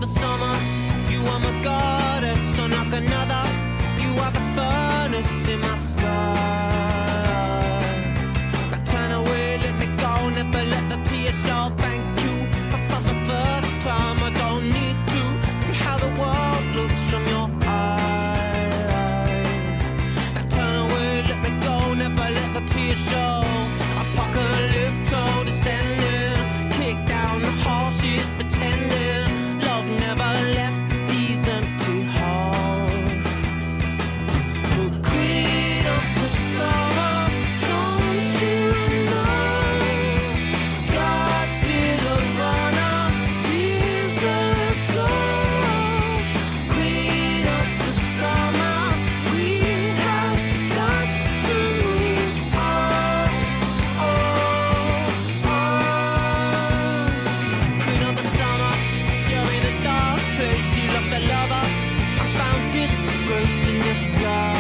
the summer, you are my goddess, unlike another. You are the furnace in my sky. But turn away, let me go, never let the tears show. Thank you, but for the first time I don't need to see how the world looks from your eyes. And turn away, let me go, never let the tears show. Apocalypto descending, kick down the hall, she's pretending. Love never left these empty halls. The queen of the summer, don't you know? God did a runner years ago. Queen of the summer, we have got to move on, Queen of the summer, you're in a dark place. You love the lover, I found disgrace in your sky.